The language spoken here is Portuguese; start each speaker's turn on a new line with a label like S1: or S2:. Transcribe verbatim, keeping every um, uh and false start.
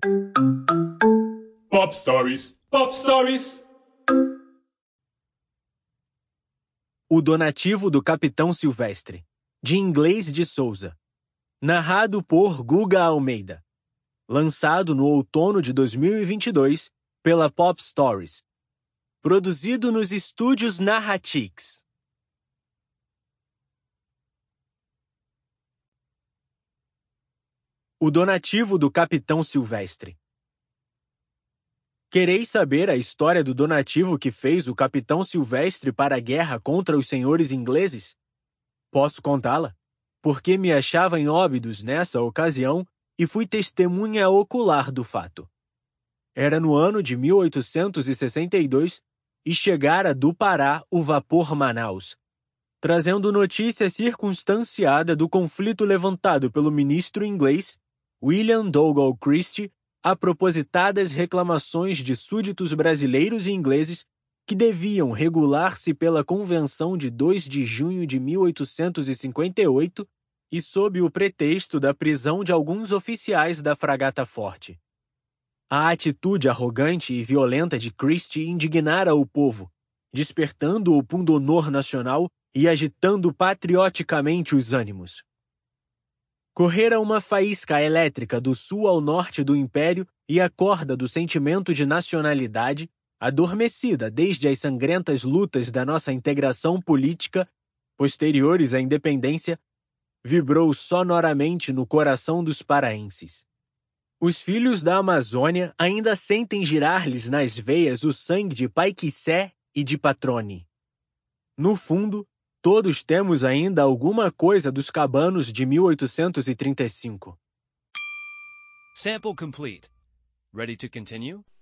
S1: Pop Stories, Pop Stories.
S2: O Donativo do Capitão Silvestre, de Inglês de Souza. Narrado por Guga Almeida. Lançado no outono de dois mil e vinte e dois pela Pop Stories. Produzido nos estúdios Narratix. O Donativo do Capitão Silvestre. Quereis saber a história do donativo que fez o Capitão Silvestre para a guerra contra os senhores ingleses? Posso contá-la, porque me achava em Óbidos nessa ocasião e fui testemunha ocular do fato. Era no ano de mil oitocentos e sessenta e dois e chegara do Pará o vapor Manaus, trazendo notícia circunstanciada do conflito levantado pelo ministro inglês William Dougal Christie a propositadas reclamações de súditos brasileiros e ingleses que deviam regular-se pela Convenção de dois de junho de mil oitocentos e cinquenta e oito e sob o pretexto da prisão de alguns oficiais da fragata Forte. A atitude arrogante e violenta de Christie indignara o povo, despertando o pundonor nacional e agitando patrioticamente os ânimos. Correra uma faísca elétrica do sul ao norte do império e a corda do sentimento de nacionalidade, adormecida desde as sangrentas lutas da nossa integração política, posteriores à independência, vibrou sonoramente no coração dos paraenses. Os filhos da Amazônia ainda sentem girar-lhes nas veias o sangue de Paiquissé e de Patrone. No fundo, todos temos ainda alguma coisa dos cabanos de mil oitocentos e trinta e cinco.
S3: Sample complete. Ready to continue?